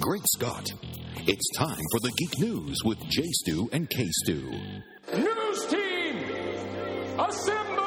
Great Scott! It's time for the Geek News with J. Stu and K. Stu. News team, assemble!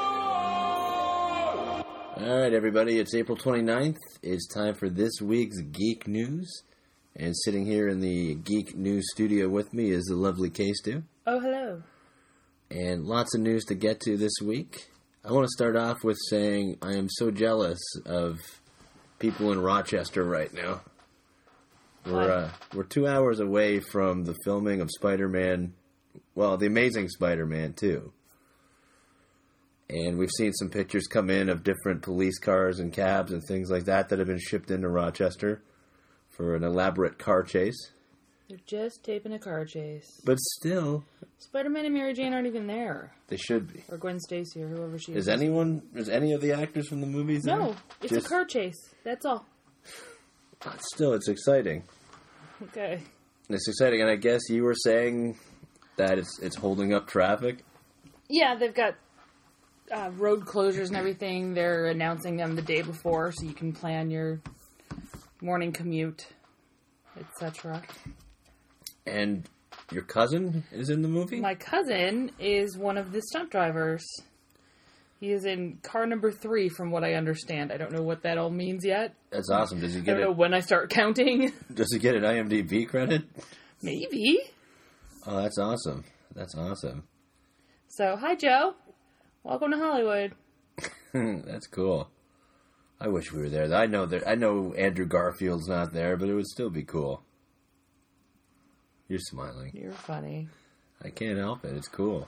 All right, everybody, it's April 29th. It's time for this week's Geek News. And sitting here in the Geek News studio with me is the lovely K. Stu. Oh, hello. And lots of news to get to this week. I want to start off with saying I am so jealous of people in Rochester right now. We're 2 hours away from the filming of Spider-Man, well, The Amazing Spider-Man 2. And we've seen some pictures come in of different police cars and cabs and things like that have been shipped into Rochester for an elaborate car chase. They're just taping a car chase. But still, Spider-Man and Mary Jane aren't even there. they should be. Or Gwen Stacy or whoever she is. Is any of the actors from the movies there? No, it's a car chase. That's all. Still, it's exciting. Okay. It's exciting, and I guess you were saying that it's holding up traffic? Yeah, they've got road closures and everything. They're announcing them the day before so you can plan your morning commute, etc. And your cousin is in the movie? My cousin is one of the stunt drivers. He is in car number 3, from what I understand. I don't know what that all means yet. That's awesome. Does he I get don't know when I start counting. Does he get an IMDb credit? Maybe. Oh, that's awesome. That's awesome. So, hi, Joe. Welcome to Hollywood. That's cool. I wish we were there. I know Andrew Garfield's not there, but it would still be cool. You're smiling. You're funny. I can't help it. It's cool.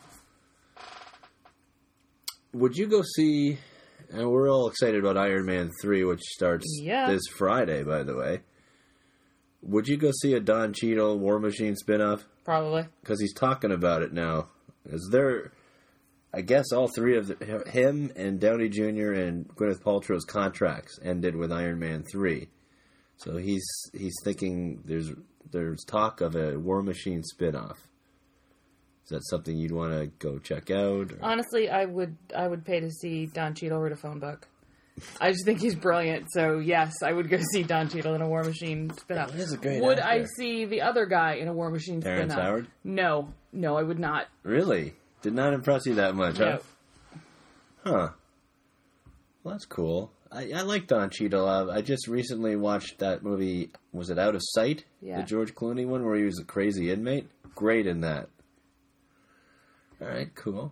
Would you go see... And we're all excited about Iron Man 3, which starts this Friday, by the way. Would you go see a Don Cheadle War Machine spinoff? Probably. Because he's talking about it now. Is there... I guess all three of him and Downey Jr. and Gwyneth Paltrow's contracts ended with Iron Man 3. So he's thinking there's talk of a War Machine spinoff. Is that something you'd want to go check out? Or? Honestly, I would pay to see Don Cheadle read a phone book. I just think he's brilliant. So yes, I would go see Don Cheadle in a War Machine spinoff. He is a great Would actor. I see the other guy in a War Machine Terrence spinoff? Howard? No, I would not. Really? Did not impress you that much, No. Huh? Well, that's cool. I like Don Cheadle. I just recently watched that movie, was it Out of Sight? Yeah. The George Clooney one where he was a crazy inmate? Great in that. Alright, cool.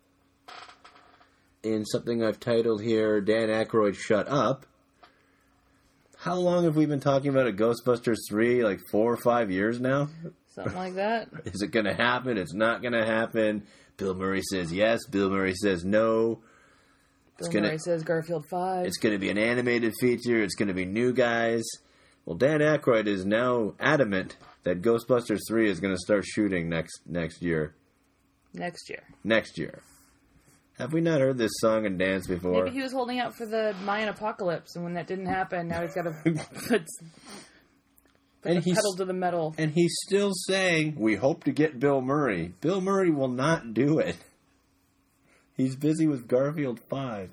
In something I've titled here, Dan Aykroyd Shut Up. How long have we been talking about a Ghostbusters 3? Like 4 or 5 years now? Something like that. Is it going to happen? It's not going to happen. Bill Murray says yes. Bill Murray says no. Bill Murray says Garfield 5. It's going to be an animated feature. It's going to be new guys. Well, Dan Aykroyd is now adamant that Ghostbusters 3 is going to start shooting next year. Next year. Next year. Have we not heard this song and dance before? Maybe he was holding out for the Mayan apocalypse, and when that didn't happen, now he's got to put the pedal to the metal. And he's still saying, we hope to get Bill Murray. Bill Murray will not do it. He's busy with Garfield 5.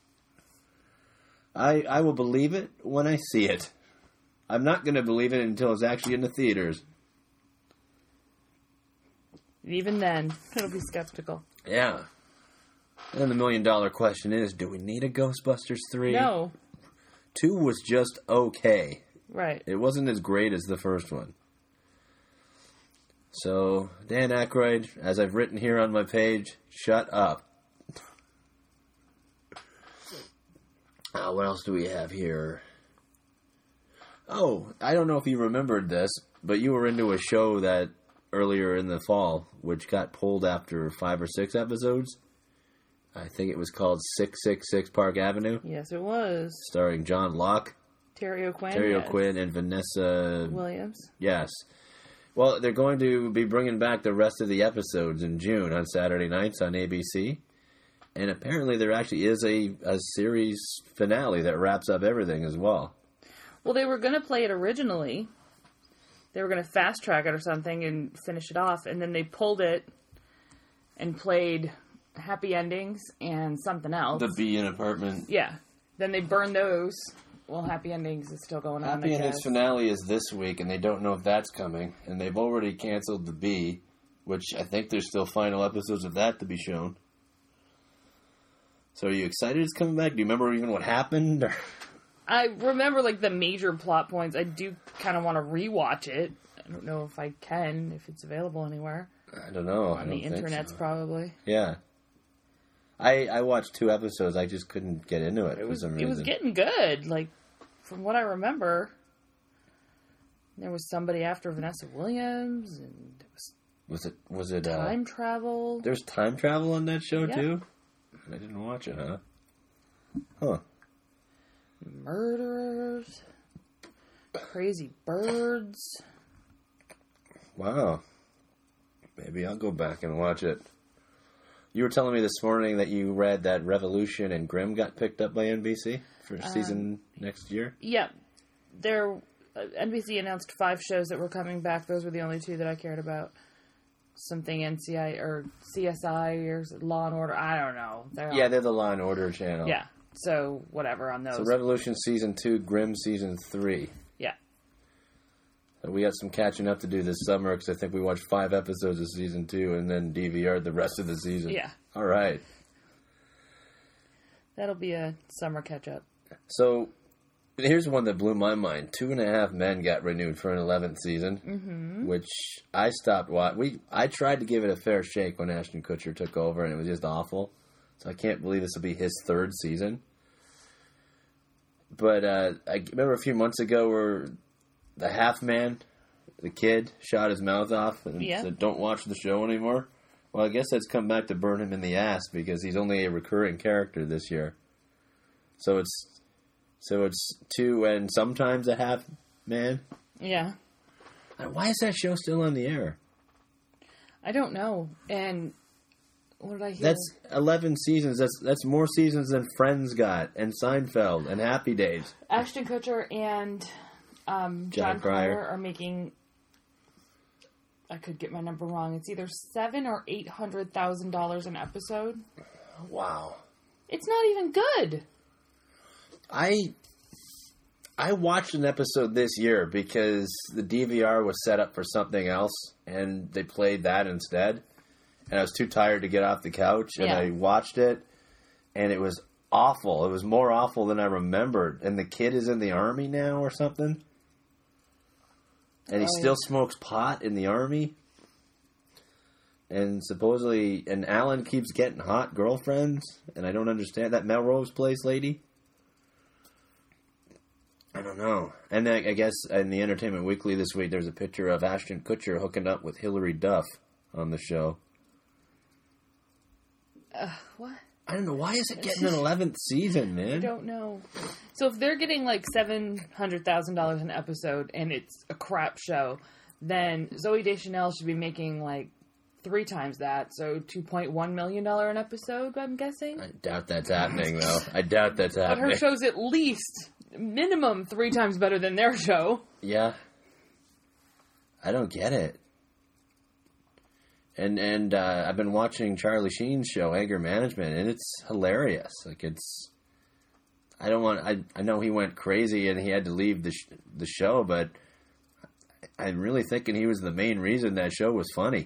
I will believe it when I see it. I'm not going to believe it until it's actually in the theaters. Even then, it'll be skeptical. Yeah. And the $1 million question is, do we need a Ghostbusters 3? No. 2 was just okay. Right. It wasn't as great as the first one. So, Dan Aykroyd, as I've written here on my page, shut up. What else do we have here? Oh, I don't know if you remembered this, but you were into a show that earlier in the fall, which got pulled after 5 or 6 episodes. I think it was called 666 Park Avenue. Yes, it was. Starring John Locke. Terry O'Quinn. Terry O'Quinn and Vanessa Williams. Yes. Well, they're going to be bringing back the rest of the episodes in June on Saturday nights on ABC. And apparently there actually is a series finale that wraps up everything as well. Well, they were going to play it originally. They were going to fast track it or something and finish it off. And then they pulled it and played Happy Endings and something else. The Bee in Apartment. Yeah. Then they burned those Well, Happy Endings is still going on. Happy Endings finale is this week, and they don't know if that's coming. And they've already canceled The Bee, which I think there's still final episodes of that to be shown. So are you excited it's coming back? Do you remember even what happened? I remember, like, the major plot points. I do kind of want to rewatch it. I don't know if I can, if it's available anywhere. I don't know. On the internet's probably. Yeah. I watched 2 episodes. I just couldn't get into it. It was getting good. Like, from what I remember, there was somebody after Vanessa Williams, and was it time travel. There was time travel on that show too. I didn't watch it, huh? Huh. Murderers, crazy birds. Wow. Maybe I'll go back and watch it. You were telling me this morning that you read that Revolution and Grimm got picked up by NBC for season next year? Yeah. NBC announced 5 shows that were coming back. Those were the only 2 that I cared about. Something NCI or CSI or Law and Order. I don't know. They're the Law and Order channel. Yeah. So, whatever on those. So, Revolution season 2, Grimm season 3. Yeah. So we got some catching up to do this summer because I think we watched 5 episodes of season 2 and then DVR'd the rest of the season. Yeah. All right. That'll be a summer catch-up. So, here's one that blew my mind. 2.5 Men got renewed for an 11th season, which I stopped watching. I tried to give it a fair shake when Ashton Kutcher took over, and it was just awful. So I can't believe this will be his 3rd season. But I remember a few months ago where the half man, the kid, shot his mouth off and said, "Don't watch the show anymore." Well, I guess that's come back to burn him in the ass because he's only a recurring character this year. So it's 2 and sometimes a half man. Yeah. Why is that show still on the air? I don't know. And what did I hear? That's 11 seasons. That's more seasons than Friends got, and Seinfeld, and Happy Days. Ashton Kutcher and John Cryer are making. I could get my number wrong. It's either $700,000 or $800,000 an episode. Wow. It's not even good. I watched an episode this year because the DVR was set up for something else, and they played that instead. And I was too tired to get off the couch, and I watched it, and it was awful. It was more awful than I remembered. And the kid is in the army now or something. And he still smokes pot in the army. And supposedly, and Alan keeps getting hot girlfriends, and I don't understand that Melrose Place lady. I don't know. And I guess in the Entertainment Weekly this week, there's a picture of Ashton Kutcher hooking up with Hilary Duff on the show. What? I don't know. Why is it getting an 11th season, man? I don't know. So if they're getting like $700,000 an episode and it's a crap show, then Zooey Deschanel should be making like 3 times that. So $2.1 million an episode, I'm guessing. I doubt that's happening, though. But her show's at least minimum 3 times better than their show. Yeah. I don't get it. And I've been watching Charlie Sheen's show, Anger Management, and it's hilarious. Like, it's... I know he went crazy and he had to leave the show, but I'm really thinking he was the main reason that show was funny.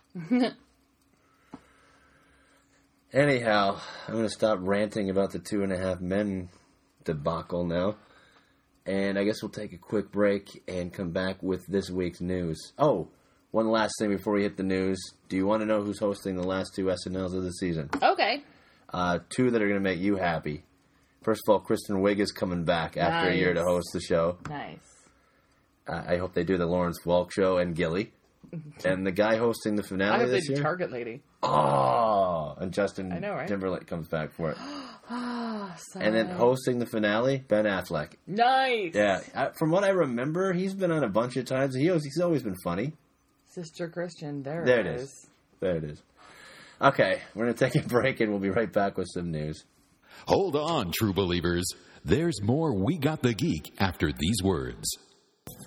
Anyhow, I'm going to stop ranting about the 2.5 Men debacle now. And I guess we'll take a quick break and come back with this week's news. Oh, one last thing before we hit the news. Do you want to know who's hosting the last 2 SNLs of the season? Okay. 2 that are going to make you happy. First of all, Kristen Wiig is coming back after a year to host the show. Nice. I hope they do the Lawrence Welk show and Gilly. And the guy hosting the finale I hope this they do year. Target Lady. Oh, and Justin right? Timberlake comes back for it. Oh, and then hosting the finale, Ben Affleck. Nice. Yeah, from what I remember, he's been on a bunch of times. He's always been funny. Sister Christian, there it is. There it is. Okay, we're going to take a break, and we'll be right back with some news. Hold on, true believers. There's more We Got the Geek after these words.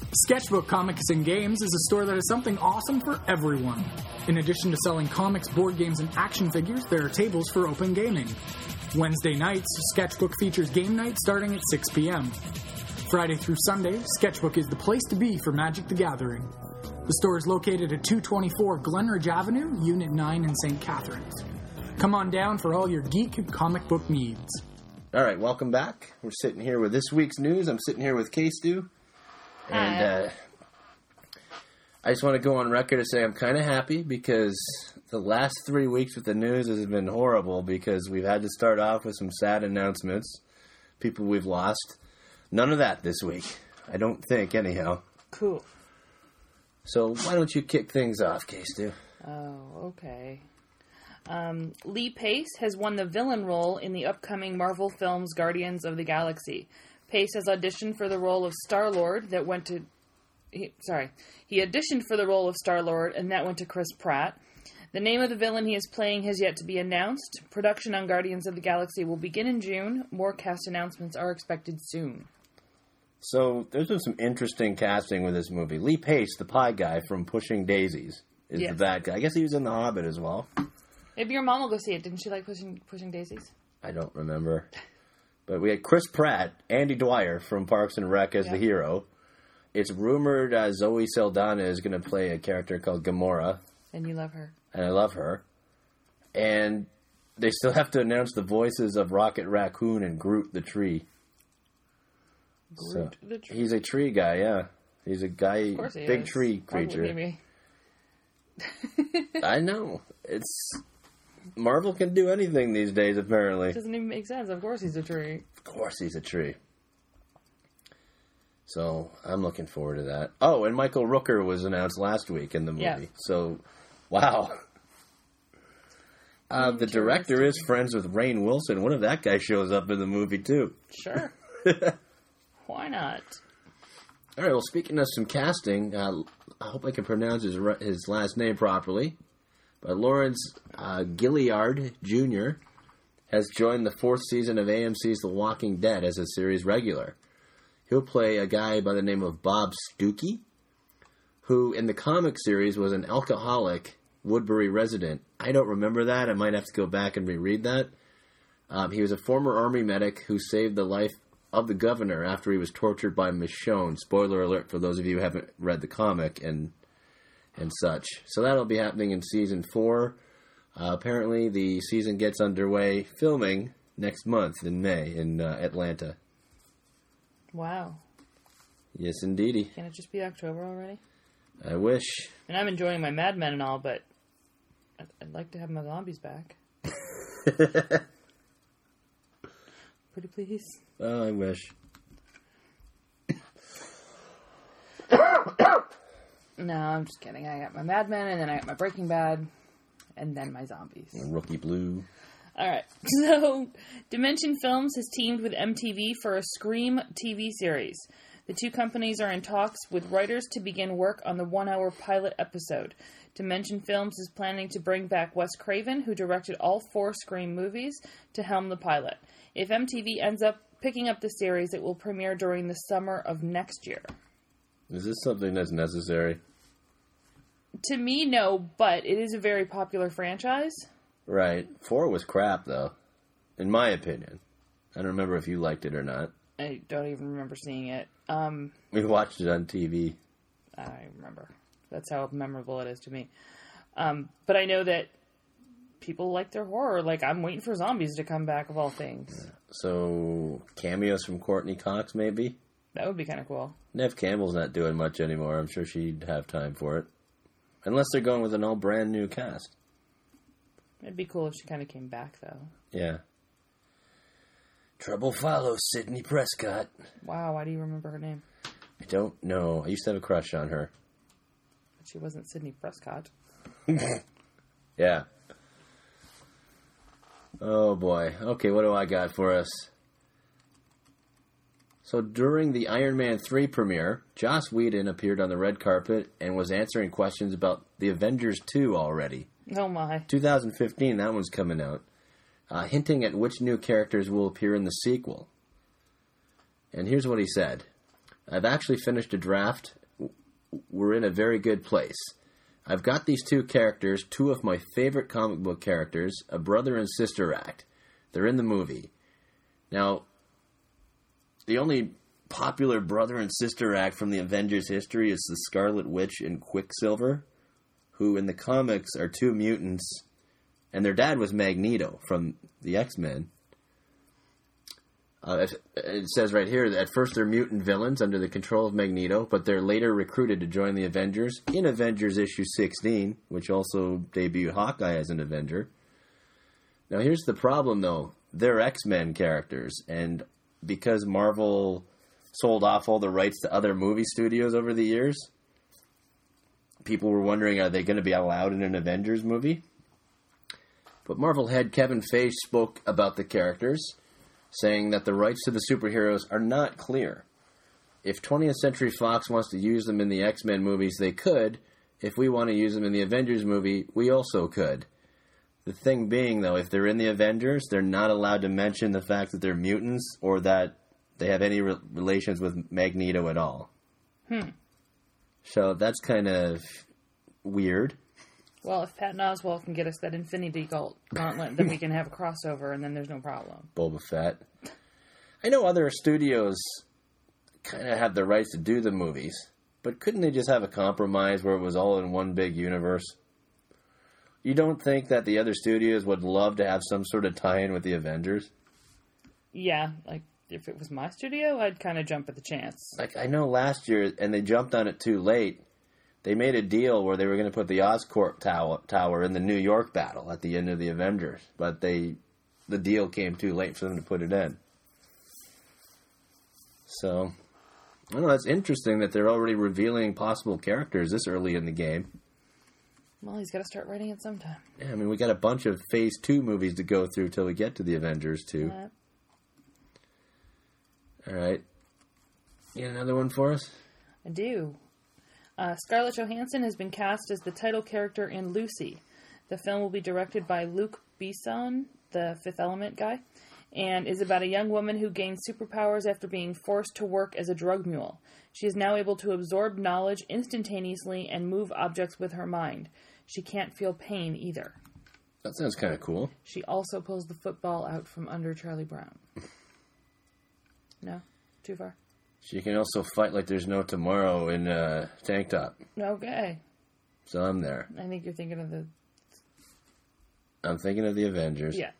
Sketchbook Comics and Games is a store that has something awesome for everyone. In addition to selling comics, board games, and action figures, there are tables for open gaming. Wednesday nights, Sketchbook features game night starting at 6 p.m. Friday through Sunday, Sketchbook is the place to be for Magic the Gathering. The store is located at 224 Glenridge Avenue, Unit 9 in St. Catharines. Come on down for all your geek and comic book needs. All right, welcome back. We're sitting here with this week's news. I'm sitting here with K-Stu. And I just want to go on record to say I'm kind of happy because the last 3 weeks with the news has been horrible because we've had to start off with some sad announcements, people we've lost. None of that this week. I don't think, anyhow. Cool. So why don't you kick things off, K-Stu? Oh, okay. Lee Pace has won the villain role in the upcoming Marvel films Guardians of the Galaxy. Pace has auditioned for the role of Star-Lord that went to... He auditioned for the role of Star-Lord and that went to Chris Pratt. The name of the villain he is playing has yet to be announced. Production on Guardians of the Galaxy will begin in June. More cast announcements are expected soon. So there's been some interesting casting with this movie. Lee Pace, the pie guy from Pushing Daisies, is the bad guy. I guess he was in The Hobbit as well. Maybe your mom will go see it. Didn't she like Pushing Daisies? I don't remember. But we had Chris Pratt, Andy Dwyer from Parks and Rec as the hero. It's rumored Zoe Saldana is going to play a character called Gamora. And you love her. And I love her. And they still have to announce the voices of Rocket Raccoon and Groot the Tree. Groot the Tree? He's a tree guy, yeah. He's a guy, big tree creature. Maybe. I know. Marvel can do anything these days, apparently. It doesn't even make sense. Of course he's a tree. Of course he's a tree. So, I'm looking forward to that. Oh, and Michael Rooker was announced last week in the movie. Yeah. So, wow. The director is friends with Rainn Wilson. What if that guy shows up in the movie, too? Sure. Why not? All right, well, speaking of some casting, I hope I can pronounce his last name properly. But Lawrence Gilliard Jr. has joined the 4th season of AMC's The Walking Dead as a series regular. He'll play a guy by the name of Bob Stuckey, who in the comic series was an alcoholic Woodbury resident. I don't remember that. I might have to go back and reread that. He was a former Army medic who saved the life of the governor after he was tortured by Michonne. Spoiler alert for those of you who haven't read the comic and such. So that'll be happening in Season 4. Apparently the season gets underway filming next month in May in Atlanta. Wow. Yes, indeedy. Can it just be October already? I wish. And I'm enjoying my Mad Men and all, but I'd like to have my zombies back. Pretty please. Oh, I wish. No, I'm just kidding. I got my Mad Men, and then I got my Breaking Bad, and then my zombies. And Rookie Blue. Alright, so Dimension Films has teamed with MTV for a Scream TV series. The two companies are in talks with writers to begin work on the 1-hour pilot episode. Dimension Films is planning to bring back Wes Craven, who directed all 4 Scream movies, to helm the pilot. If MTV ends up picking up the series, it will premiere during the summer of next year. Is this something that's necessary? To me, no, but it is a very popular franchise. Right. 4 was crap, though. In my opinion. I don't remember if you liked it or not. I don't even remember seeing it. We watched it on TV. I remember. That's how memorable it is to me. But I know that people like their horror. Like, I'm waiting for zombies to come back, of all things. Yeah. So, cameos from Courtney Cox, maybe? That would be kind of cool. Neve Campbell's not doing much anymore. I'm sure she'd have time for it. Unless they're going with an all brand new cast. It'd be cool if she kind of came back, though. Yeah. Trouble follows Sidney Prescott. Wow, why do you remember her name? I don't know. I used to have a crush on her. But she wasn't Sidney Prescott. Yeah. Oh, boy. Okay, what do I got for us? So during the Iron Man 3 premiere, Joss Whedon appeared on the red carpet and was answering questions about the Avengers 2 already. Oh, my. 2015, that one's coming out. Hinting at which new characters will appear in the sequel. And here's what he said. I've actually finished a draft. We're in a very good place. I've got these two characters, two of my favorite comic book characters, a brother and sister act. They're in the movie. Now, the only popular brother and sister act from the Avengers history is the Scarlet Witch and Quicksilver, who in the comics are two mutants, and their dad was Magneto from the X-Men. It says right here that at first they're mutant villains under the control of Magneto, but they're later recruited to join the Avengers in Avengers issue 16, which also debuted Hawkeye as an Avenger. Now here's the problem though. They're X-Men characters, and because Marvel sold off all the rights to other movie studios over the years, people were wondering, are they going to be allowed in an Avengers movie? But Marvel head Kevin Feige spoke about the characters, saying that the rights to the superheroes are not clear. If 20th Century Fox wants to use them in the X-Men movies, they could. If we want to use them in the Avengers movie, we also could. The thing being, though, if they're in the Avengers, they're not allowed to mention the fact that they're mutants or that they have any relations with Magneto at all. So that's kind of weird. Well, if Patton Oswalt can get us that Infinity Gauntlet, then we can have a crossover, and then there's no problem. Boba Fett. I know other studios kind of have the rights to do the movies, but couldn't they just have a compromise where it was all in one big universe? You don't think that the other studios would love to have some sort of tie-in with the Avengers? Yeah, like, if it was my studio, I'd kind of jump at the chance. Like, I know last year, and they jumped on it too late, they made a deal where they were going to put the Oscorp tower in the New York battle at the end of the Avengers, but the deal came too late for them to put it in. So, I don't know, that's interesting that they're already revealing possible characters this early in the game. Well, he's got to start writing it sometime. Yeah, I mean, we got a bunch of Phase 2 movies to go through till we get to the Avengers, too. All right. You got another one for us? I do. Scarlett Johansson has been cast as the title character in Lucy. The film will be directed by Luc Besson, the Fifth Element guy, and is about a young woman who gains superpowers after being forced to work as a drug mule. She is now able to absorb knowledge instantaneously and move objects with her mind. She can't feel pain either. That sounds kind of cool. She also pulls the football out from under Charlie Brown. No? Too far? She can also fight like there's no tomorrow in a tank top. Okay. So I'm there. I think you're thinking of the... I'm thinking of the Avengers. Yeah.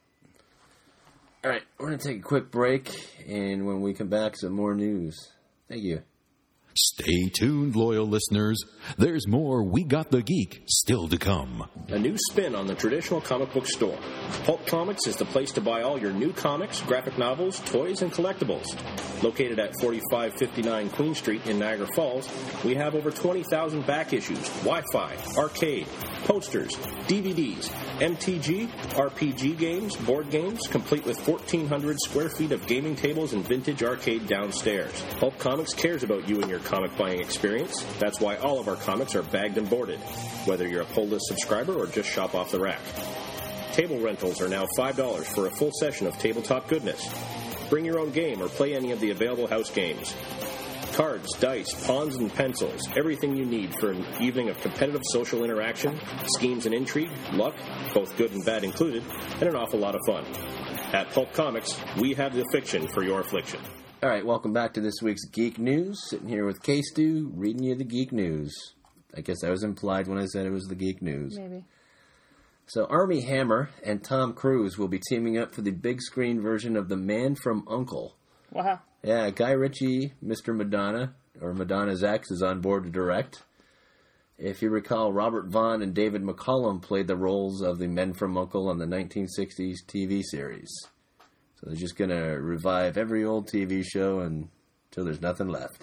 All right, we're going to take a quick break, and when we come back, some more news. Thank you. Stay tuned, loyal listeners. There's more We Got the Geek still to come. A new spin on the traditional comic book store. Pulp Comics is the place to buy all your new comics, graphic novels, toys, and collectibles. Located at 4559 Queen Street in Niagara Falls, we have over 20,000 back issues, Wi-Fi, arcade, posters, DVDs, MTG, RPG games, board games, complete with 1,400 square feet of gaming tables and vintage arcade downstairs. Pulp Comics cares about you and your comic buying experience. That's why all of our comics are bagged and boarded, whether you're a pull list subscriber or just shop off the rack. Table rentals are now $5 for a full session of tabletop goodness. Bring your own game or play any of the available house games. Cards, dice, pawns, and pencils. Everything you need for an evening of competitive social interaction, schemes and intrigue, luck, both good and bad included, and an awful lot of fun. At Pulp Comics, we have the fiction for your affliction. All right, welcome back to this week's Geek News. Sitting here with K-Stu, reading you the Geek News. I guess that was implied when I said it was the Geek News. Maybe. So Armie Hammer and Tom Cruise will be teaming up for the big screen version of The Man from U.N.C.L.E. Wow. Yeah, Guy Ritchie, Mr. Madonna, or Madonna's ex, is on board to direct. If you recall, Robert Vaughn and David McCallum played the roles of the Men from U.N.C.L.E. on the 1960s TV series. So they're just going to revive every old TV show until there's nothing left.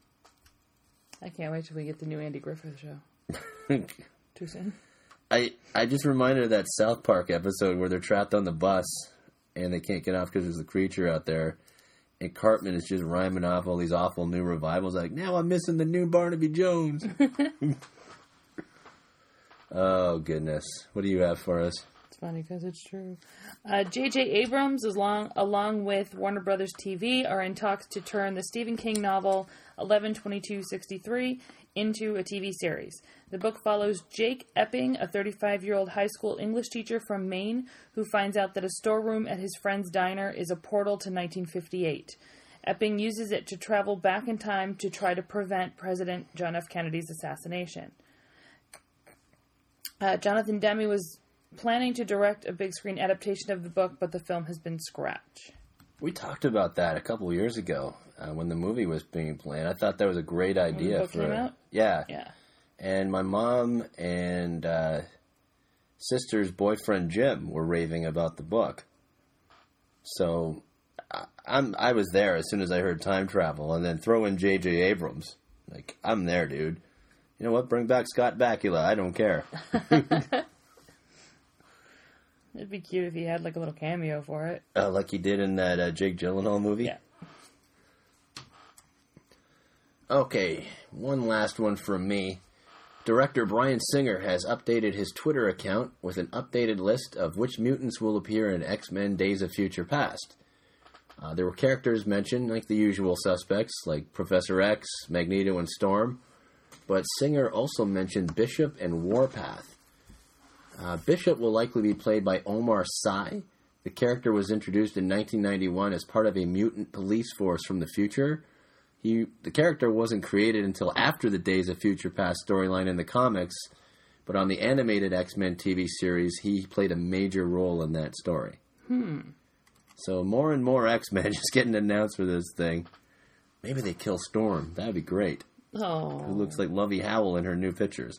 I can't wait till we get the new Andy Griffith show. Too soon? I just reminded of that South Park episode where they're trapped on the bus and they can't get off because there's a creature out there. And Cartman is just rhyming off all these awful new revivals like, now I'm missing the new Barnaby Jones. Oh, goodness. What do you have for us? It's funny because it's true. J.J. Abrams, along with Warner Brothers TV, are in talks to turn the Stephen King novel 11/22/63 into a TV series. The book follows Jake Epping, a 35-year-old high school English teacher from Maine, who finds out that a storeroom at his friend's diner is a portal to 1958. Epping uses it to travel back in time to try to prevent President John F. Kennedy's assassination. Jonathan Demme was planning to direct a big screen adaptation of the book, but the film has been scrapped. We talked about that a couple of years ago when the movie was being planned. I thought that was a great idea. When the book came out? Yeah. Yeah. And my mom and sister's boyfriend Jim were raving about the book. So I was there as soon as I heard time travel, and then throw in J.J. Abrams. Like, I'm there, dude. You know what? Bring back Scott Bakula. I don't care. It'd be cute if he had like a little cameo for it. Like he did in that Jake Gyllenhaal movie? Yeah. Okay, one last one from me. Director Bryan Singer has updated his Twitter account with an updated list of which mutants will appear in X-Men Days of Future Past. There were characters mentioned, like the usual suspects, like Professor X, Magneto, and Storm. But Singer also mentioned Bishop and Warpath. Bishop will likely be played by Omar Sy. The character was introduced in 1991 as part of a mutant police force from the future. The character wasn't created until after the Days of Future Past storyline in the comics, but on the animated X-Men TV series, he played a major role in that story. So more and more X-Men just getting announced for this thing. Maybe they kill Storm. That would be great. Oh. Who looks like Lovey Howell in her new pictures.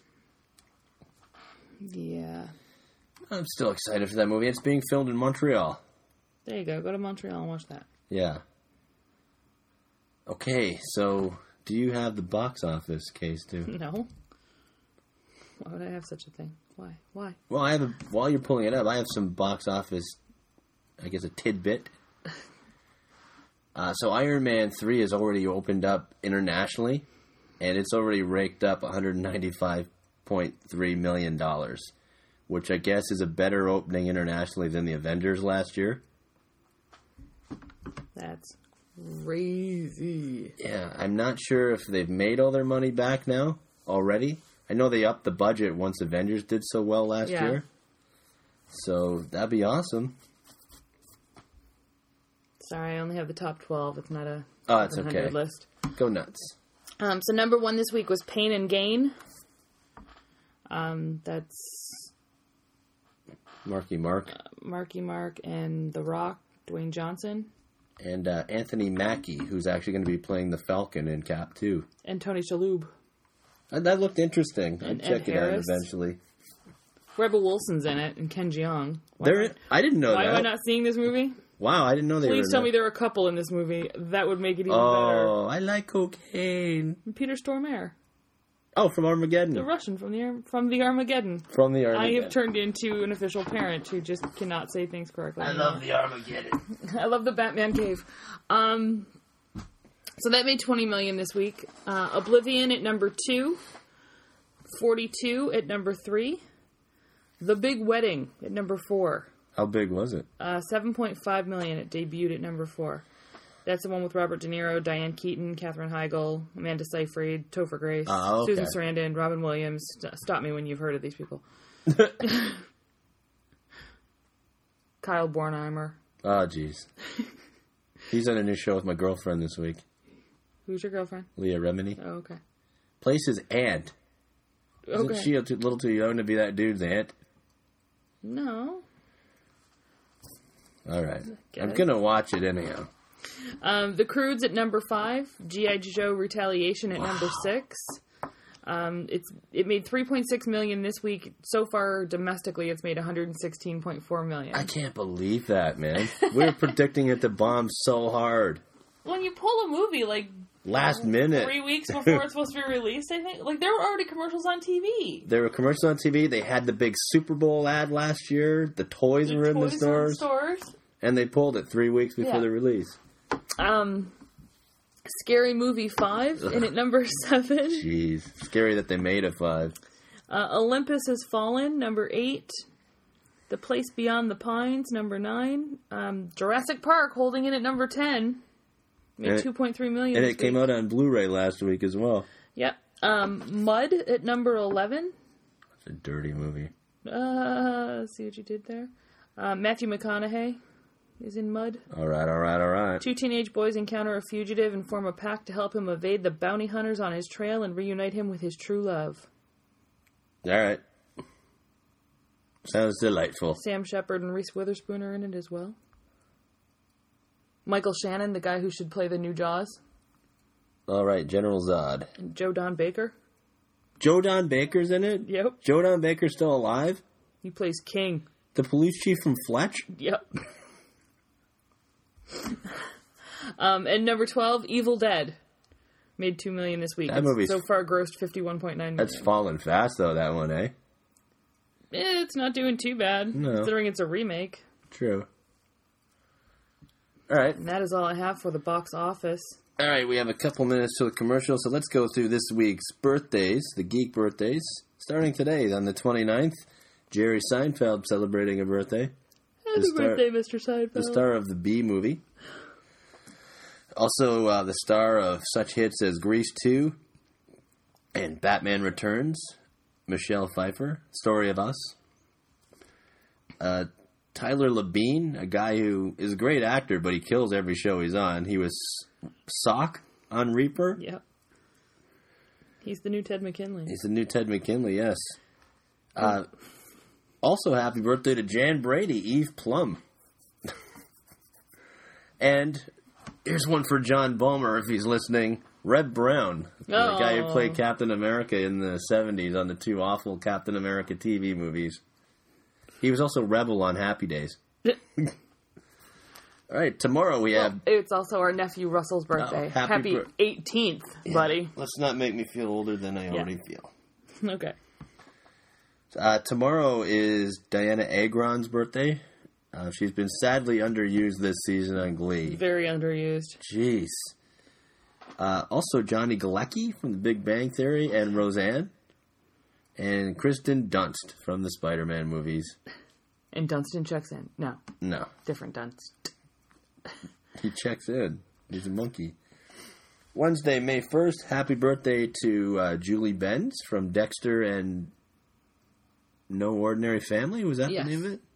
Yeah. I'm still excited for that movie. It's being filmed in Montreal. There you go. Go to Montreal and watch that. Yeah. Okay, so do you have the box office case too? No. Why would I have such a thing? Why? Well, while you're pulling it up, I have some box office, I guess, a tidbit. So Iron Man 3 has already opened up internationally, and it's already raked up $195.3 million, which I guess is a better opening internationally than the Avengers last year. That's crazy. Yeah, I'm not sure if they've made all their money back now already. I know they upped the budget once Avengers did so well last year. So that'd be awesome. Sorry, I only have the top 12. It's not a it's okay. list. Go nuts. So number 1 this week was Pain and Gain. That's Marky Mark. Marky Mark and The Rock, Dwayne Johnson. And Anthony Mackie, who's actually going to be playing the Falcon in Cap 2. And Tony Shalhoub. That looked interesting. I'd check it out Harris. eventually. Rebel Wilson's in it, and Ken Jeong. I didn't know that. Why am I not seeing this movie? Wow, I didn't know they were in Please tell me there are a couple in this movie. That would make it even better. Oh, I like cocaine. And Peter Stormare. Oh, from Armageddon. The Russian from the Armageddon. From the Armageddon. I have turned into an official parent who just cannot say things correctly. I love the Armageddon. I love the Batman cave. So that made $20 million this week. Oblivion at number 2. 42 at number 3. The Big Wedding at number 4. How big was it? $7.5 million. It debuted at number 4. That's the one with Robert De Niro, Diane Keaton, Katherine Heigl, Amanda Seyfried, Topher Grace, Susan Sarandon, Robin Williams. Stop me when you've heard of these people. Kyle Bornheimer. Oh, jeez. He's on a new show with my girlfriend this week. Who's your girlfriend? Leah Remini. Oh, okay. Plays his aunt. Isn't she a little too young to be that dude's aunt? No. All right. I'm going to watch it anyhow. The Croods at number 5. G.I. Joe Retaliation at number 6. It made $3.6 million this week. So far, domestically, it's made $116.4 million. I can't believe that, man. We were predicting it to bomb so hard. When you pull a movie, like... last minute. 3 weeks before it's supposed to be released, I think. Like, there were already commercials on TV. There were commercials on TV. They had the big Super Bowl ad last year. The toys were in the stores. And they pulled it 3 weeks before the release. Scary Movie 5 in at number 7. Jeez. Scary that they made a 5. Olympus Has Fallen, number 8. The Place Beyond the Pines, number 9. Jurassic Park holding in at number 10. Made $2.3 million. And it came out on Blu-ray last week as well. Yep. Mud at number 11. It's a dirty movie. Let's see what you did there. Matthew McConaughey is in Mud. All right. 2 teenage boys encounter a fugitive and form a pact to help him evade the bounty hunters on his trail and reunite him with his true love. All right. Sounds delightful. Sam Shepard and Reese Witherspoon are in it as well. Michael Shannon, the guy who should play the new Jaws. All right, General Zod. And Joe Don Baker. Joe Don Baker's in it? Yep. Joe Don Baker's still alive? He plays King. The police chief from Fletch? Yep. And number 12, Evil Dead. Made $2 million this week. That movie's so far grossed $51.9 million. That's falling fast, though, that one, eh? It's not doing too bad, considering it's a remake. True. All right. And that is all I have for the box office. All right, we have a couple minutes to the commercial, so let's go through this week's birthdays, the geek birthdays. Starting today, on the 29th, Jerry Seinfeld celebrating a birthday. Happy birthday, Mr. Seinfeld. The star of the Bee Movie. Also, the star of such hits as Grease 2 and Batman Returns, Michelle Pfeiffer, Story of Us. Tyler Labine, a guy who is a great actor, but he kills every show he's on. He was Sock on Reaper. Yep. He's the new Ted McKinley. He's the new Ted McKinley, yes. Also, happy birthday to Jan Brady, Eve Plum. And here's one for John Bulmer, if he's listening. Reb Brown, the guy who played Captain America in the 70s on the 2 awful Captain America TV movies. He was also Rebel on Happy Days. All right, tomorrow we have... It's also our nephew Russell's birthday. Happy 18th, buddy. Let's not make me feel older than I already feel. Okay. Tomorrow is Diana Agron's birthday. She's been sadly underused this season on Glee. Very underused. Jeez. Also Johnny Galecki from The Big Bang Theory and Roseanne. And Kristen Dunst from the Spider-Man movies. And Dunstan checks in. No. Different Dunst. He checks in. He's a monkey. Wednesday, May 1st, happy birthday to Julie Benz from Dexter and No Ordinary Family. Was that the name of it?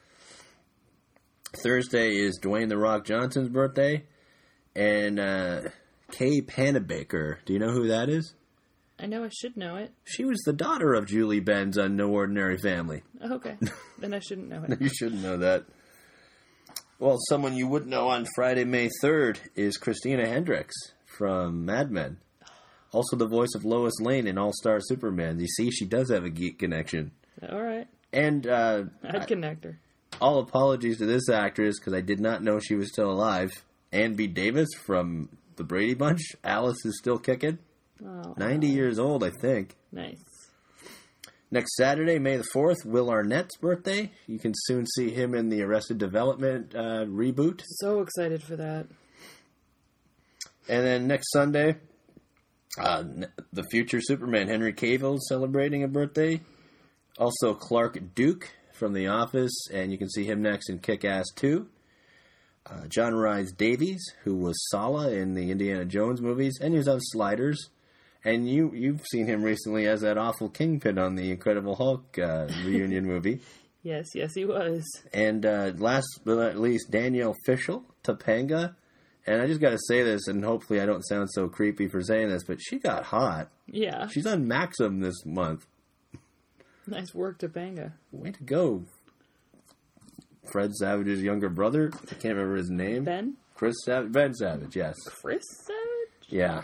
Thursday is Dwayne The Rock Johnson's birthday. And Kay Panabaker. Do you know who that is? I know I should know it. She was the daughter of Julie Benz on No Ordinary Family. Oh, okay. Then I shouldn't know it. You shouldn't know that. Well, someone you would know on Friday, May 3rd is Christina Hendricks from Mad Men. Also the voice of Lois Lane in All-Star Superman. You see, she does have a geek connection. All right. And I'd connect her. All apologies to this actress because I did not know she was still alive. Ann B. Davis from The Brady Bunch. Alice is still kicking. 90 years old, I think. Nice. Next Saturday, May the 4th, Will Arnett's birthday. You can soon see him in the Arrested Development reboot. So excited for that. And then next Sunday, the future Superman, Henry Cavill, celebrating a birthday. Also Clark Duke from The Office, and you can see him next in Kick-Ass 2. John Rhys Davies, who was Sala in the Indiana Jones movies, and he was on Sliders. And you've seen him recently as that awful Kingpin on the Incredible Hulk reunion movie. Yes, he was. And last but not least, Danielle Fishel, Topanga. And I just got to say this, and hopefully I don't sound so creepy for saying this, but she got hot. Yeah. She's on Maxim this month. Nice work, Topanga. Way to go. Fred Savage's younger brother. I can't remember his name. Ben? Chris Savage. Ben Savage, yes. Chris Savage? Yeah.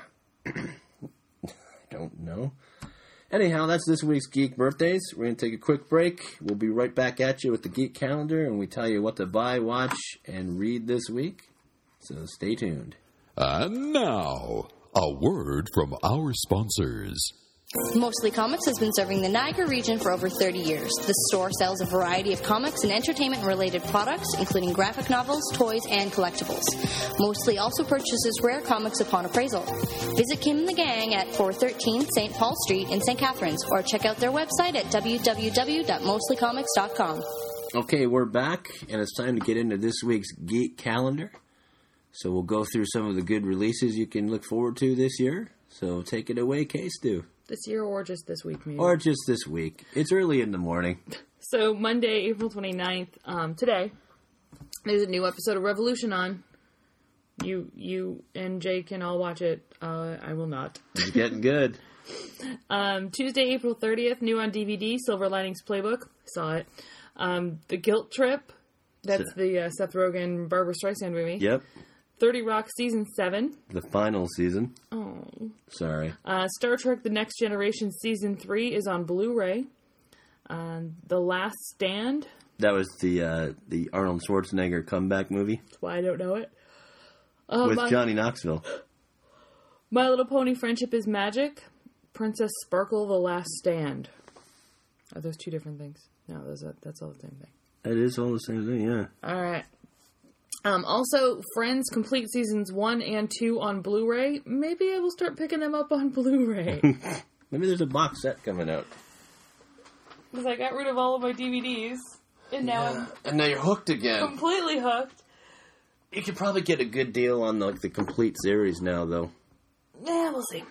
Don't know. Anyhow, that's this week's Geek Birthdays. We're going to take a quick break. We'll be right back at you with the Geek Calendar, and we tell you what to buy, watch, and read this week. So stay tuned. And now, a word from our sponsors. Mostly Comics has been serving the Niagara region for over 30 years. The store sells a variety of comics and entertainment-related products, including graphic novels, toys, and collectibles. Mostly also purchases rare comics upon appraisal. Visit Kim and the gang at 413 St. Paul Street in St. Catharines, or check out their website at www.mostlycomics.com. Okay, we're back, and it's time to get into this week's Geek Calendar. So we'll go through some of the good releases you can look forward to this year. So take it away, K-Stu. This year or just this week, maybe. Or just this week. It's early in the morning. So Monday, April 29th, today, there's a new episode of Revolution on. You and Jay can all watch it. I will not. It's getting good. Tuesday, April 30th, new on DVD, Silver Linings Playbook. Saw it. The Guilt Trip. That's the Seth Rogen, Barbra Streisand movie. Yep. 30 Rock Season 7. The final season. Oh. Sorry. Star Trek The Next Generation Season 3 is on Blu-ray. The Last Stand. That was the Arnold Schwarzenegger comeback movie. That's why I don't know it. With Johnny Knoxville. My Little Pony Friendship is Magic. Princess Sparkle The Last Stand. Are those two different things? No, that's all the same thing. It is all the same thing, yeah. All right. Also, Friends complete seasons 1 and 2 on Blu-ray. Maybe I will start picking them up on Blu-ray. Maybe there's a box set coming out. Because I got rid of all of my DVDs, and now And now you're hooked I'm again. completely hooked. You could probably get a good deal on the complete series now, though. Yeah, we'll see.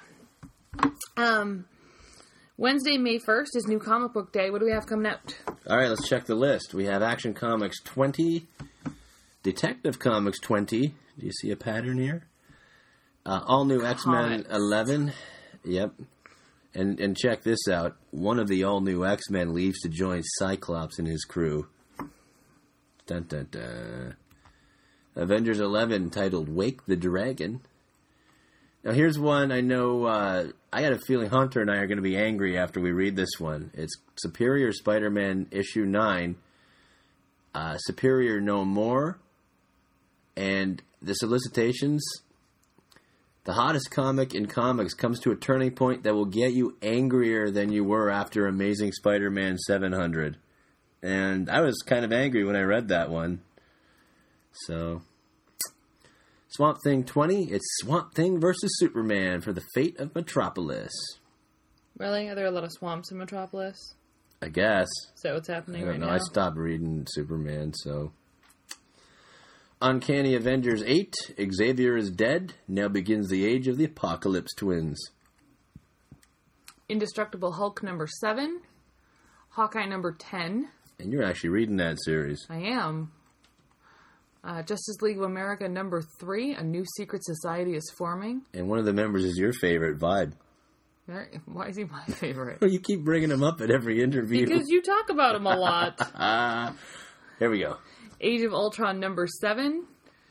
Wednesday, May 1st is New Comic Book Day. What do we have coming out? All right, let's check the list. We have Action Comics 20, Detective Comics 20. Do you see a pattern here? All New X-Men 11. Yep. And check this out. One of the all-new X-Men leaves to join Cyclops and his crew. Dun, dun, dun. Avengers 11, titled Wake the Dragon. Now, here's one I know, I got a feeling Hunter and I are going to be angry after we read this one. It's Superior Spider-Man issue 9, Superior No More, and the solicitations. The hottest comic in comics comes to a turning point that will get you angrier than you were after Amazing Spider-Man 700. And I was kind of angry when I read that one. So, Swamp Thing 20, it's Swamp Thing versus Superman for the fate of Metropolis. Really? Are there a lot of swamps in Metropolis? I guess. Is that what's happening I right don't know. now? I stopped reading Superman, so. Uncanny Avengers 8, Xavier is dead. Now begins the age of the Apocalypse Twins. Indestructible Hulk number 7. Hawkeye number 10. And you're actually reading that series. I am. Justice League of America number 3. A new secret society is forming. And one of the members is your favorite, Vibe. Why is he my favorite? Well, you keep bringing him up at every interview. Because you talk about him a lot. Here we go. Age of Ultron number 7.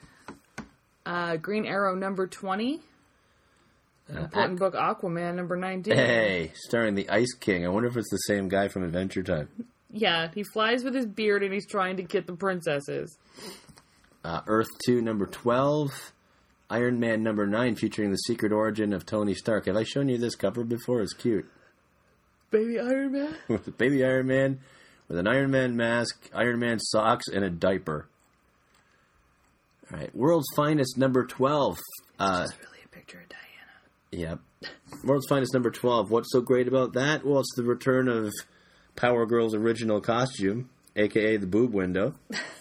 Green Arrow number 20. Important book Aquaman number 19. Hey, starring the Ice King. I wonder if it's the same guy from Adventure Time. Yeah, he flies with his beard and he's trying to get the princesses. Earth 2 number 12. Iron Man number 9 featuring the secret origin of Tony Stark. Have I shown you this cover before? It's cute. Baby Iron Man? With Baby Iron Man, with an Iron Man mask, Iron Man socks, and a diaper. All right, World's Finest number 12. It's really a picture of Diana. Yep. World's Finest number 12. What's so great about that? Well, it's the return of Power Girl's original costume, a.k.a. the boob window.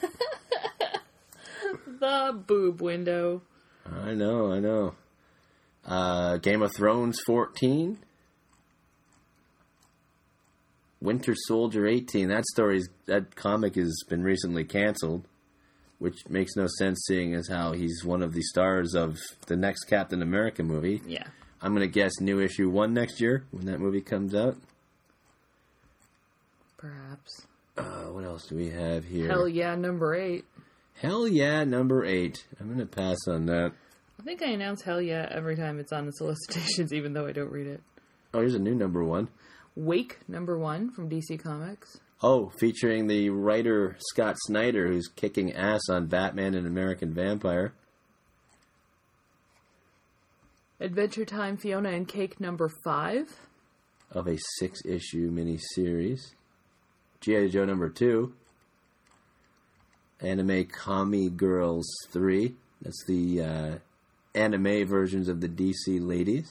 The boob window. I know. Game of Thrones 14. Winter Soldier 18. That comic has been recently canceled, which makes no sense seeing as how he's one of the stars of the next Captain America movie. Yeah. I'm going to guess new issue 1 next year when that movie comes out. Perhaps. What else do we have here? Hell yeah, number 8. Hell yeah, number 8. I'm going to pass on that. I think I announce Hell yeah every time it's on the solicitations, even though I don't read it. Oh, here's a new number 1. Wake, number 1 from DC Comics. Oh, featuring the writer Scott Snyder, who's kicking ass on Batman and American Vampire. Adventure Time Fiona and Cake, number 5. Of a 6-issue miniseries. G.I. Joe number 2. Anime Kami Girls 3. That's the anime versions of the DC ladies.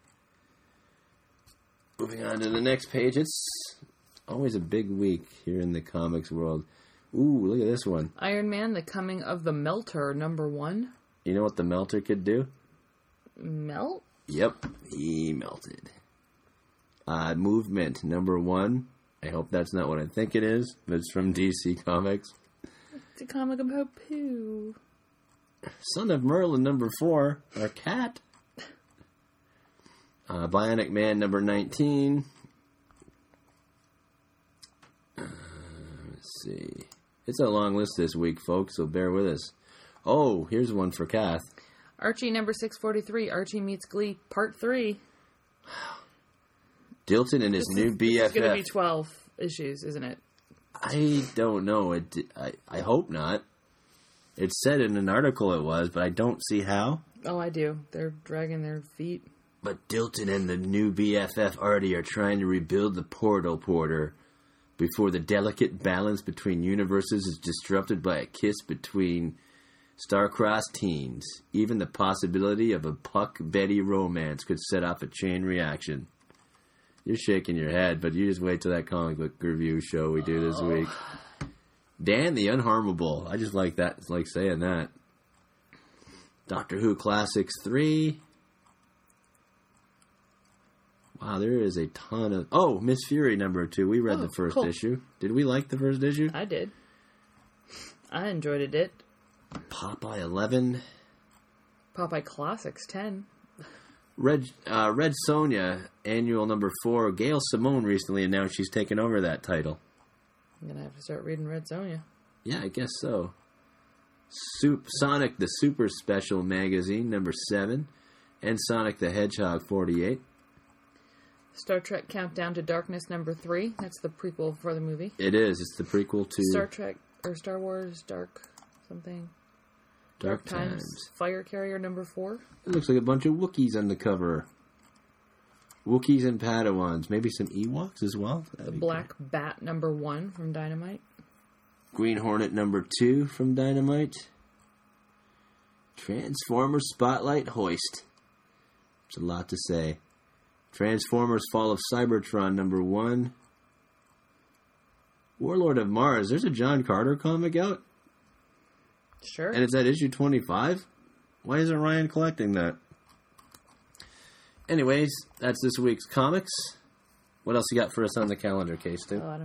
Moving on to the next page. It's always a big week here in the comics world. Ooh, look at this one. Iron Man, The Coming of the Melter, number 1. You know what the melter could do? Melt? Yep, he melted. Movement number 1. I hope that's not what I think it is, but it's from DC Comics. It's a comic about poo. Son of Merlin number 4, our cat. Bionic Man number 19. Let's see. It's a long list this week, folks, so bear with us. Oh, here's one for Kath. Archie number 643, Archie Meets Glee, Part 3. Dilton and his new BFF. It's going to be 12 issues, isn't it? I don't know. I hope not. It said in an article it was, but I don't see how. Oh, I do. They're dragging their feet. But Dilton and the new BFF Artie are trying to rebuild the Portal Porter before the delicate balance between universes is disrupted by a kiss between star-crossed teens. Even the possibility of a Puck-Betty romance could set off a chain reaction. You're shaking your head, but you just wait till that comic book review show we do this week. Dan the Unharmable. I just like that. It's like saying that. Doctor Who Classics 3. Wow, there is a ton of... Oh, Miss Fury number 2. We read the first issue. Did we like the first issue? I did. I enjoyed it. Popeye 11. Popeye Classics 10. Red Sonja, annual number 4. Gail Simone recently announced she's taken over that title. I'm going to have to start reading Red Sonja. Yeah, I guess so. Sonic the Super Special magazine, number 7. And Sonic the Hedgehog 48. Star Trek Countdown to Darkness number 3. That's the prequel for the movie. It is. It's the prequel to... Star Trek, or Star Wars Dark something. Dark Times. Fire Carrier number 4. It looks like a bunch of Wookiees on the cover. Wookiees and Padawans. Maybe some Ewoks as well. The Black Bat number 1 from Dynamite. Green Hornet number 2 from Dynamite. Transformers Spotlight Hoist. There's a lot to say. Transformers Fall of Cybertron number 1. Warlord of Mars. There's a John Carter comic out? Sure. And it's at issue 25? Why isn't Ryan collecting that? Anyways, that's this week's comics. What else you got for us on the calendar, K-Stu? Oh, I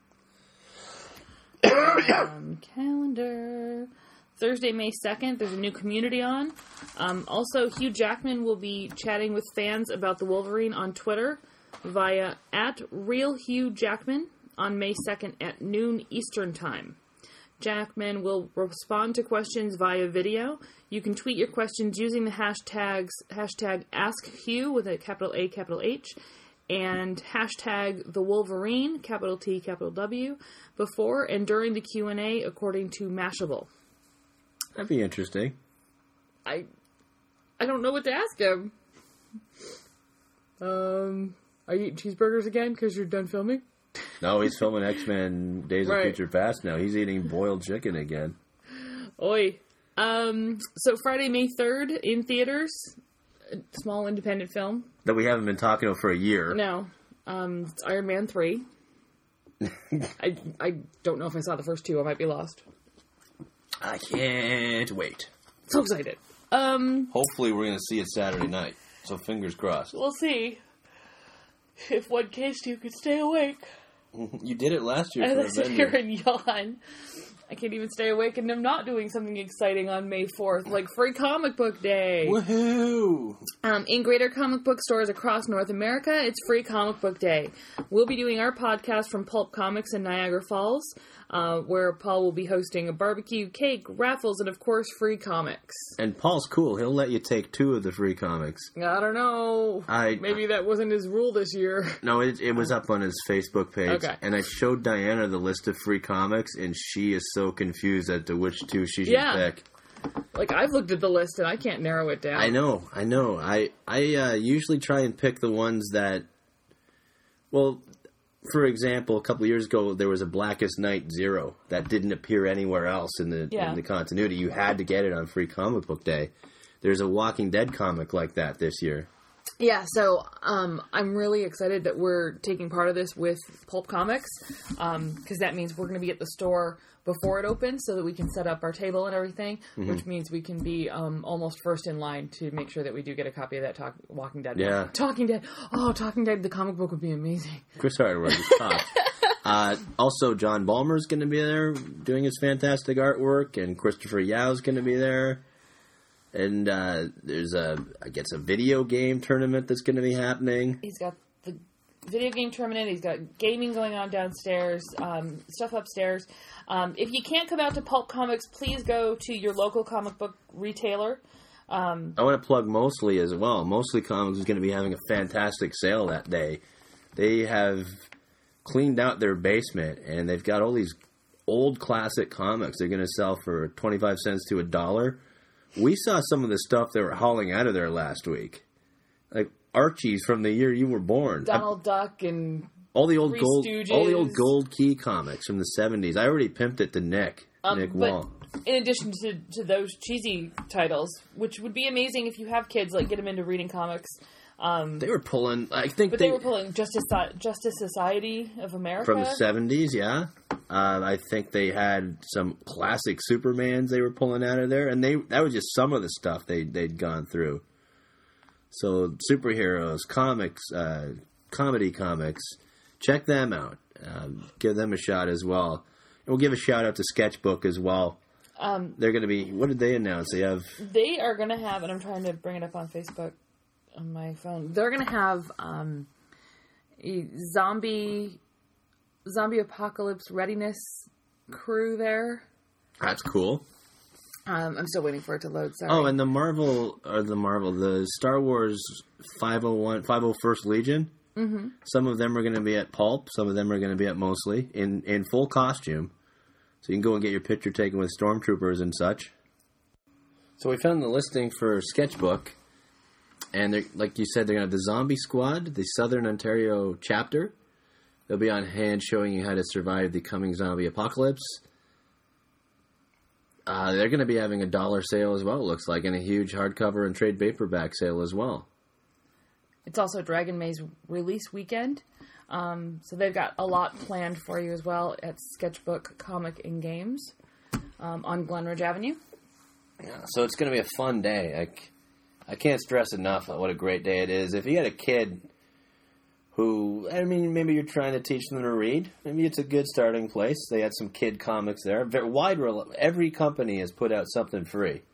don't know. Calendar. Thursday, May 2nd, there's a new community on. Also, Hugh Jackman will be chatting with fans about the Wolverine on Twitter via @RealHughJackman on May 2nd at noon Eastern Time. Jackman will respond to questions via video. You can tweet your questions using the hashtag AskHugh with a capital A, capital H, and hashtag the Wolverine, capital T, capital W, before and during the Q&A according to Mashable. That'd be interesting. I don't know what to ask him. Are you eating cheeseburgers again because you're done filming? No, he's filming X-Men Days of Future Past now. He's eating boiled chicken again. Oi. So Friday, May 3rd, in theaters, a small independent film. That we haven't been talking about for a year. No. It's Iron Man 3. I don't know if I saw the first two. I might be lost. I can't wait. So excited. Hopefully we're going to see it Saturday night. So fingers crossed. We'll see. If one case you could stay awake. You did it last year for I sit here and yawn. I can't even stay awake, and I'm not doing something exciting on May 4th, like Free Comic Book Day. Woohoo! In greater comic book stores across North America, it's Free Comic Book Day. We'll be doing our podcast from Pulp Comics in Niagara Falls, where Paul will be hosting a barbecue, cake, raffles, and of course, free comics. And Paul's cool. He'll let you take 2 of the free comics. I don't know. Maybe that wasn't his rule this year. No, it was up on his Facebook page. Okay. And I showed Diana the list of free comics, and she is so confused as to which 2 she should pick. Like, I've looked at the list, and I can't narrow it down. I know. I usually try and pick the ones that... Well, for example, a couple of years ago, there was a Blackest Night 0 that didn't appear anywhere else in the continuity. You had to get it on Free Comic Book Day. There's a Walking Dead comic like that this year. Yeah, so I'm really excited that we're taking part of this with Pulp Comics, because that means we're going to be at the store before it opens so that we can set up our table and everything, which means we can be almost first in line to make sure that we do get a copy of that Walking Dead. Yeah. Talking Dead. Oh, Talking Dead, the comic book would be amazing. Chris Hardwick is top. Also, John Ballmer's going to be there doing his fantastic artwork, and Christopher Yao's going to be there. And there's a video game tournament that's going to be happening. He's got the video game tournament. He's got gaming going on downstairs, stuff upstairs. If you can't come out to Pulp Comics, please go to your local comic book retailer. I want to plug Mostly as well. Mostly Comics is going to be having a fantastic sale that day. They have cleaned out their basement, and they've got all these old classic comics they're going to sell for 25 cents to $1. We saw some of the stuff they were hauling out of there last week. Like Archie's from the year you were born. Donald Duck and all the old Three gold Stooges. all the old Gold Key comics from the 70s. I already pimped it to Nick Wall. In addition to those cheesy titles, which would be amazing if you have kids, like get them into reading comics. They were pulling, I think But they were pulling Justice Society of America. From the 70s, yeah. I think they had some classic Supermans they were pulling out of there. And that was just some of the stuff they'd gone through. So, superheroes, comics, comedy comics, check them out. Give them a shot as well. And we'll give a shout out to Sketchbook as well. They're going to be, what did they announce? They are going to have, and I'm trying to bring it up on Facebook on my phone. They're going to have a zombie apocalypse readiness crew there. That's cool. I'm still waiting for it to load. Sorry. Oh, and the Star Wars 501st Legion. Mm-hmm. Some of them are going to be at Pulp. Some of them are going to be at Mostly in full costume. So you can go and get your picture taken with stormtroopers and such. So we found the listing for Sketchbook. And like you said, they're going to have the Zombie Squad, the Southern Ontario chapter. They'll be on hand showing you how to survive the coming zombie apocalypse. They're going to be having a $1 sale as well, it looks like, and a huge hardcover and trade paperback sale as well. It's also Dragon May's release weekend. So they've got a lot planned for you as well at Sketchbook Comic and Games on Glenridge Avenue. Yeah, so it's going to be a fun day. I can't stress enough what a great day it is. If you had a kid who, maybe you're trying to teach them to read, maybe it's a good starting place. They had some kid comics there. Every company has put out something free.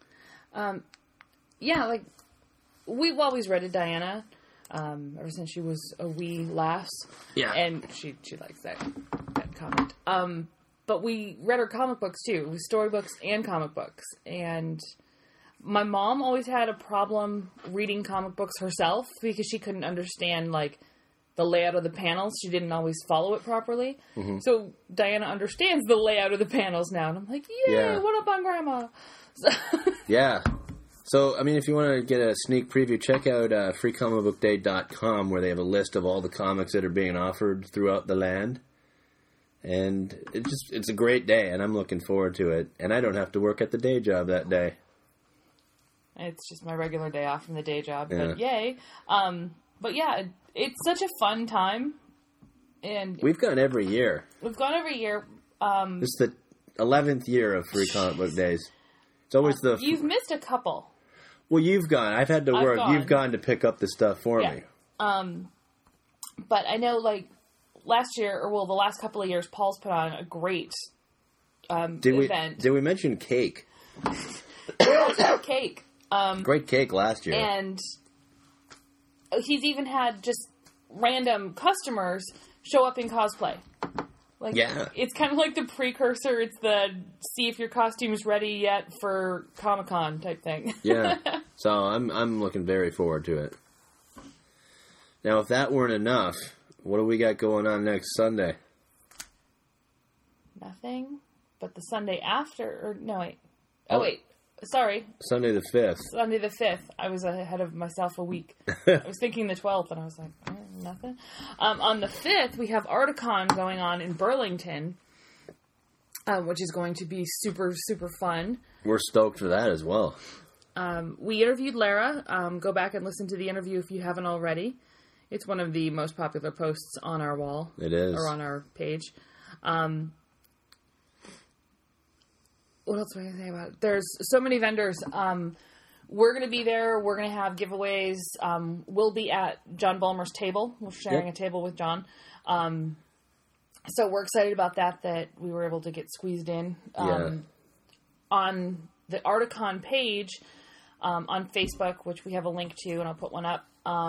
Yeah, like, we've always read to Diana ever since she was a wee lass. Yeah. And she likes that comment. But we read her comic books, too. Storybooks and comic books. And my mom always had a problem reading comic books herself because she couldn't understand, like, the layout of the panels. She didn't always follow it properly. Mm-hmm. So Diana understands the layout of the panels now. And I'm like, yay, what up on Grandma? So yeah. So, if you want to get a sneak preview, check out freecomicbookday.com where they have a list of all the comics that are being offered throughout the land. And it's a great day, and I'm looking forward to it. And I don't have to work at the day job that day. It's just my regular day off from the day job, but yay. But yeah, it's such a fun time. And we've gone every year. We've gone every year. This is the 11th year of Free Comic Book Days. It's always You've missed a couple. Well, you've gone. I've had to work. You've gone to pick up the stuff for me. But I know, like, last year, the last couple of years, Paul's put on a great event. Did we mention cake? Cake. Great cake last year. And he's even had just random customers show up in cosplay. Like, it's kind of like the precursor. It's the see if your costume's ready yet for Comic-Con type thing. Yeah. So I'm looking very forward to it. Now, if that weren't enough, what do we got going on next Sunday? Nothing. But the Sunday after, wait. Sorry. Sunday the 5th. Sunday the 5th. I was ahead of myself a week. I was thinking the 12th, and I was like, nothing. On the 5th, we have Articon going on in Burlington, which is going to be super, super fun. We're stoked for that as well. We interviewed Lara. Go back and listen to the interview if you haven't already. It's one of the most popular posts on our wall. It is. Or on our page. What else am I going to say about it? There's so many vendors. We're going to be there. We're going to have giveaways. We'll be at John Bulmer's table. We're sharing a table with John. So we're excited about that we were able to get squeezed in. On the Articon page on Facebook, which we have a link to, and I'll put one up,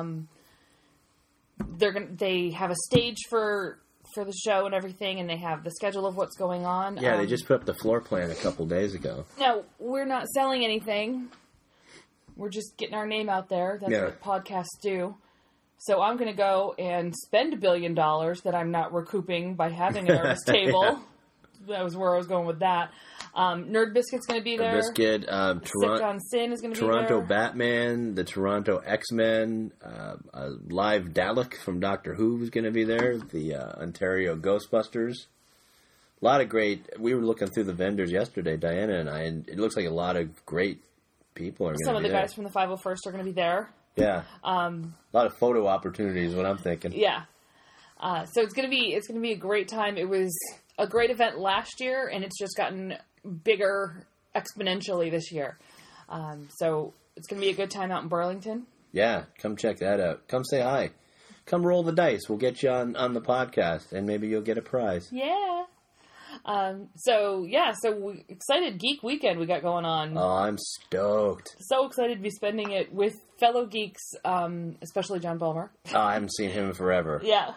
they have a stage for the show and everything, and they have the schedule of what's going on. Yeah, they just put up the floor plan a couple days ago. No, we're not selling anything. We're just getting our name out there. That's what podcasts do. So I'm going to go and spend $1 billion that I'm not recouping by having it on this table. That was where I was going with that. Nerd Biscuit's going to be there. Biscuit, Sick on Sin is going to be there. Toronto Batman, the Toronto X-Men, live Dalek from Doctor Who is going to be there. The Ontario Ghostbusters. A lot of great. We were looking through the vendors yesterday, Diana and I, and it looks like a lot of great people are going to be there. Some of the guys from the 501st are going to be there. Yeah. A lot of photo opportunities, what I'm thinking. Yeah. So it's going to be a great time. It was a great event last year, and it's just gotten bigger exponentially this year. So it's going to be a good time out in Burlington. Yeah, come check that out. Come say hi. Come roll the dice. We'll get you on the podcast, and maybe you'll get a prize. Yeah. So we excited Geek Weekend we got going on. Oh, I'm stoked. So excited to be spending it with fellow geeks, especially John Bulmer. Oh, I haven't seen him in forever. Yeah.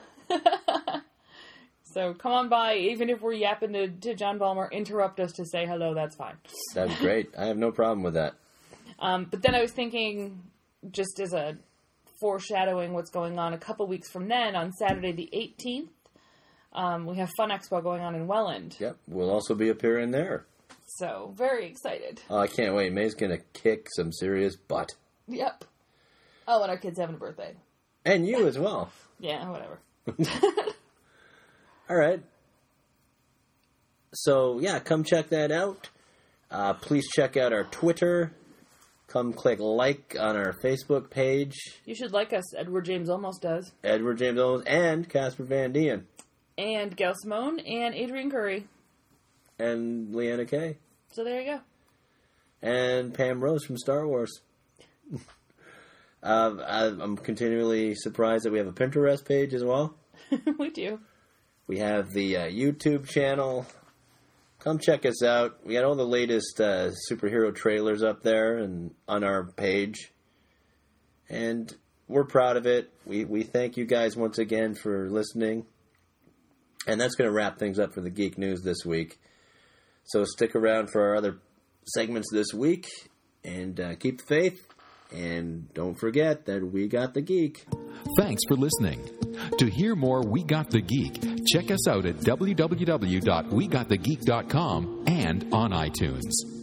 So come on by, even if we're yapping to John Bulmer, interrupt us to say hello, that's fine. That's great. I have no problem with that. But then I was thinking, just as a foreshadowing what's going on a couple weeks from then, on Saturday the 18th, we have Fun Expo going on in Welland. Yep, we'll also be appearing there. So, very excited. Oh, I can't wait. May's going to kick some serious butt. Yep. Oh, and our kid's having a birthday. And you as well. Yeah, whatever. All right. So, yeah, come check that out. Please check out our Twitter. Come click like on our Facebook page. You should like us. Edward James almost does. Edward James almost, and Casper Van Dien. And Gail Simone, and Adrian Curry. And Leanna Kay. So there you go. And Pam Rose from Star Wars. I'm continually surprised that we have a Pinterest page as well. We do. We have the YouTube channel. Come check us out. We got all the latest superhero trailers up there and on our page. And we're proud of it. We thank you guys once again for listening. And that's going to wrap things up for the Geek News this week. So stick around for our other segments this week. And keep the faith. And don't forget that we got the geek. Thanks for listening. To hear more We Got the Geek, check us out at www.wegotthegeek.com and on iTunes.